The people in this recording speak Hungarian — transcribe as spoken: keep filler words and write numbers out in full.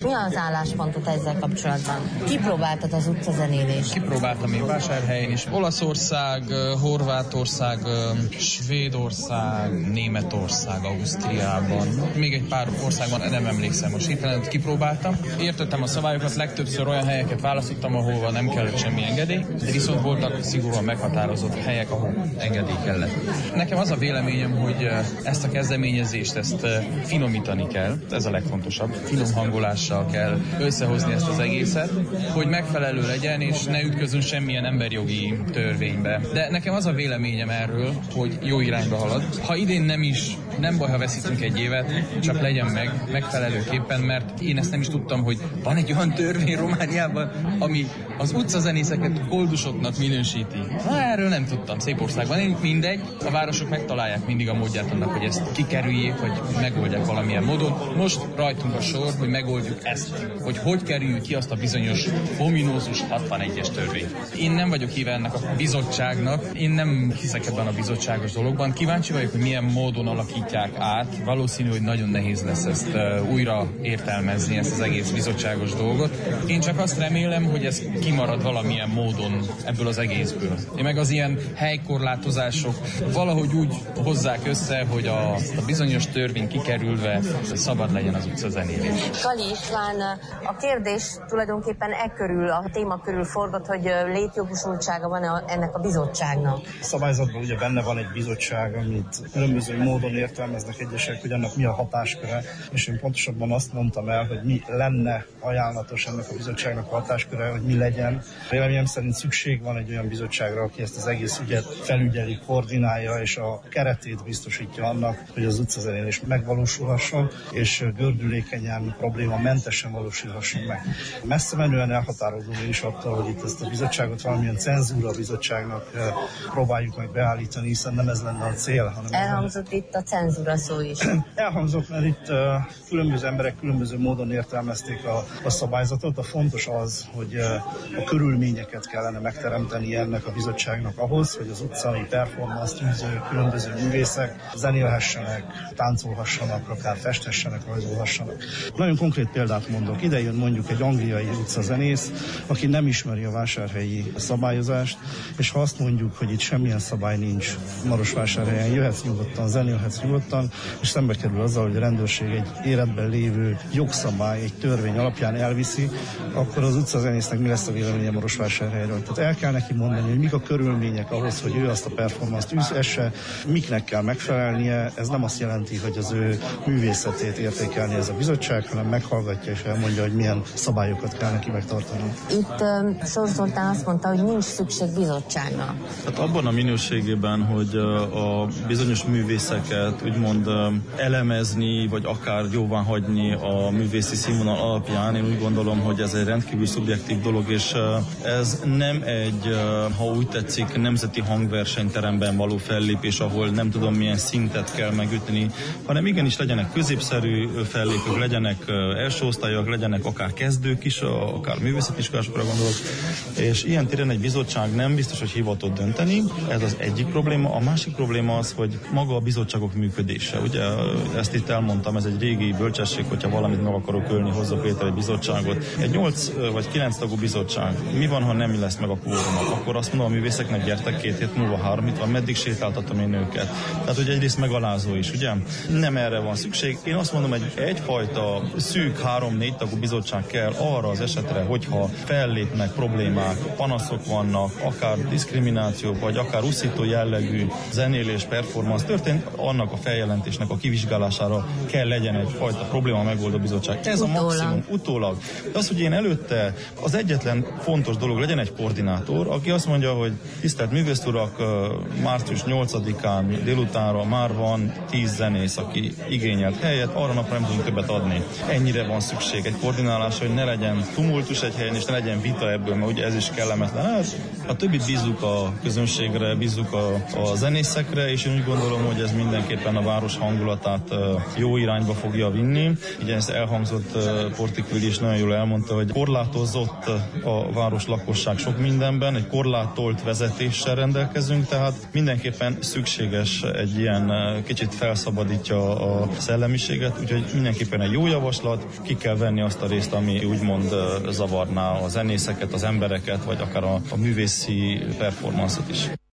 Mi az álláspontot ezzel kapcsolatban? Kipróbáltad az utcazenélést? Kipróbáltam én Vásárhelyen is. Olaszország, Horvátország, Svédország, Németország, Ausztriában. Még egy pár országban nem emlékszem most hirtelen, kipróbáltam. Értettem a szabályokat, legtöbbször olyan helyeket választottam, ahol nem kellett semmi engedély, de viszont voltak szigorúan meghatározott helyek, ahol engedély kellett. Nekem az a véleményem, hogy ezt a kezdeményezést, ezt finomítani kell, ez a legfontosabb. Finom hangolással kell összehozni ezt az egészet, hogy megfelelő legyen, és ne ütközünk semmilyen emberjogi törvénybe. De nekem az a véleményem erről, hogy jó irányba halad. Ha idén nem is, nem baj, ha veszítünk egy évet, csak legyen meg megfelelőképpen, mert én ezt nem is tudtam, hogy van egy olyan törvény Romániában, ami az utcazenészeket koldusoknak minősíti. Na, erről nem tudtam. Szép országban. Én mindegy, a városok megtalálják mindig a módját annak, hogy ezt kikerüljék, vagy megoldják valamilyen módon. Most rajtunk a sor, hogy megoldjuk ezt, hogy hogy kerüljük ki azt a bizonyos ominózus hatvanegyes törvényt. Én nem vagyok híve ennek a bizottságnak, én nem hiszek ebben a bizottságos dologban. Kíváncsi vagyok, hogy milyen módon alakítják át. Valószínű, hogy nagyon nehéz lesz ezt uh, újra értelmezni, ezt az egész bizottságos dolgot. Én csak azt remélem, hogy ez kimarad valamilyen módon ebből az egészből. Én meg az ilyen helykorlátozások valahogy úgy hozzák össze, hogy a, a bizonyos törvény kikerülve szabad legyen az utcazenélés. Kali István, a kérdés tulajdonképpen e körül, a téma körül forgott, hogy létjogosultsága van ennek a bizottságnak. A szabályzatban ugye benne van egy bizottság, amit különböző módon értelmeznek egyesek, hogy annak mi a hatásköre, és én pontosabban azt mondtam el, hogy mi lenne ajánlatos ennek a bizottságnak a hatásköre, hogy mi legyen. Véleményem szerint szükség van egy olyan bizottságra, aki ezt az egész ügyet felügyeli, koordinálja, és a keretét biztosítja annak, hogy az utcazenélés megvalósulhasson, és gördülékenyen, problémamentesen valósulhasson meg. Messze menően elhatározom is attól, hogy itt ezt a bizottságot valamilyen cenzúra bizottságnak próbáljuk meg beállítani, hiszen nem ez lenne a cél. Hanem elhangzott itt a cenzúra szó is. Elhangzott, mert itt uh, különböző emberek különböző módon értelmezték a, a szabályzatot. A fontos az, hogy uh, a körülményeket kellene megteremteni ennek a bizottságnak ahhoz, hogy az utcai performance-t űző különböző művészek zenélhessenek, táncolhassanak, akár festhessenek, rajzolhassanak. Nagyon konkrét példát mondok. Ide jön mondjuk egy angliai utcazenész, aki nem ismeri a vásárhelyi szabályozást, és ha azt mondjuk, hogy itt semmilyen szabály nincs Marosvásárhelyen, jöhetsz nyugodtan, zenélhetsz nyugodtan, és szembe kerül azzal, hogy a rendőrség egy életben lévő jogszabály, egy törvény alapján elviszi, akkor az utcazenésznek mi lesz a véleménye Marosvásárhelyről. Tehát el kell neki mondani, hogy mik a körülmények ahhoz, hogy ő azt a performance-t űzhesse, miknek kell megfelelnie. Ez nem azt jelenti, hogy az ő művészetét értékelni ez a bizottság, hanem meghallgatja és elmondja, hogy milyen szabályokat kell neki megtartani. Itt uh, Sors Zoltán azt mondta, hogy nincs szükség bizottságra. Hát abban a minőségében, hogy uh, a bizonyos művészeket úgymond uh, elemezni, vagy akár jóvá hagyni a művészi színvonal alapján, én úgy gondolom, hogy ez egy rendkívül szubjektív dolog, és uh, ez nem egy, uh, ha úgy tetszik, nemzeti hangversenyteremben való fellépés, ahol nem tudom milyen szintet kell megütni, hanem igenis legyenek középszerű fellépők, legyenek uh, első osztályak, legyenek akár kezdők is, akár művészetiskolásokra gondolok, és ilyen téren egy bizottság nem biztos, hogy hivatott dönteni. Ez az egyik probléma. A másik probléma az, hogy maga a bizottságok működése. Ugye ezt itt elmondtam, ez egy régi bölcsesség, hogyha valamit meg akarok ölni, hozzá Péter egy bizottságot. Egy nyolc vagy kilenc tagú bizottság. Mi van, ha nem lesz meg a kvórumot? Akkor azt mondom a művészeknek, gyertek két hét múlva, három itt van, meddig sétáltatom én őket. Tehát, hogy egyrészt megalázó is, ugye? Nem erre van szükség. Én azt mondom, hogy egyfajta szűk három-négy tagú bizottság kell arra az esetre, hogyha fellépnek problémák, panaszok vannak, akár diszkrimináció, vagy akár uszító jellegű zenélés, performance történt, annak a feljelentésnek a kivizsgálására kell legyen egyfajta probléma megoldó bizottság. Ez utólag. A maximum utólag. De az, hogy én előtte az egyetlen fontos dolog legyen egy koordinátor, aki azt mondja, hogy tisztelt művészurak, március nyolcadikán délutánra már van tíz zenész, aki igényelt helyet, arra napra nem tudunk többet adni. Ennyire van szükség egy koordinálásra, hogy ne legyen tumultus egy helyen, és ne legyen vita ebből, mert ugye ez is kellemetlen. Hát, a többit bízzuk a közönségre, bízzuk a, a zenészekre, és én úgy gondolom, hogy ez mindenképpen mindenképpen a város hangulatát jó irányba fogja vinni. Ugye ez elhangzott, Portikvili is nagyon jól elmondta, hogy korlátozott a város lakosság sok mindenben, egy korlátolt vezetéssel rendelkezünk, tehát mindenképpen szükséges egy ilyen, kicsit felszabadítja a szellemiséget, úgyhogy mindenképpen egy jó javaslat, ki kell venni azt a részt, ami úgymond zavarná a zenészeket, az embereket, vagy akár a, a művészi performance-ot is.